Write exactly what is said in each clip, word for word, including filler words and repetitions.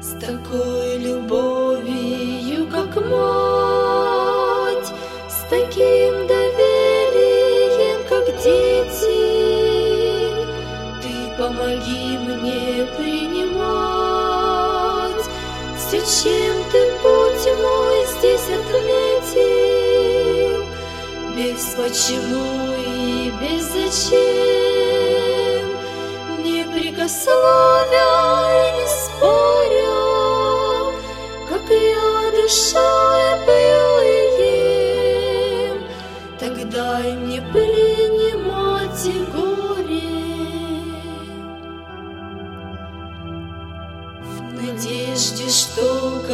С такой любовью, как мать, с таким доверием, как дети, ты помоги мне принимать все, чем ты путь мой здесь отметил, без почему и без зачем, не прикословя и не споря, как я душой пью и ем, так дай мне принимать и горе. В надежде, что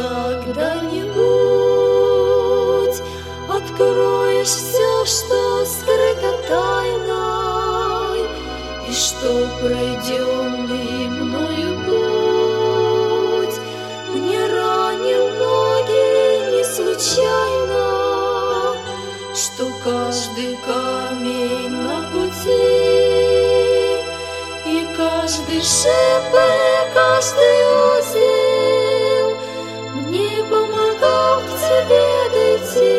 когда-нибудь откроешь все, что скрыто тайной, и что пройденный мною путь мне ранил ноги не случайно, что каждый камень на пути и каждый шип, и каждый узел мне помогал к тебе дойти,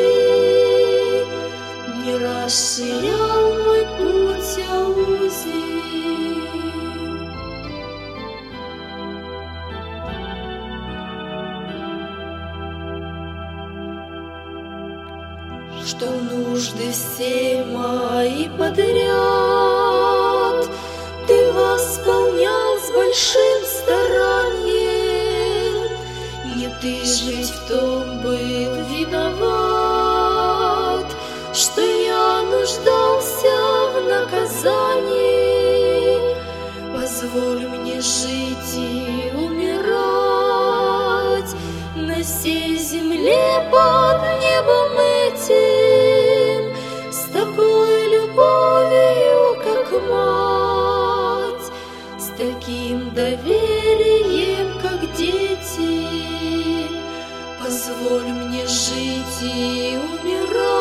не расширял мой путь, а узел. Что нужды все мои подряд ты восполнял с большим старанием, не ты жить в том был виноват, что я нуждался в наказании. Позволь мне жить и умирать на сей земле под небом этим, с такой любовью, как мать, с таким доверием, как дети. Позволь мне жить и умирать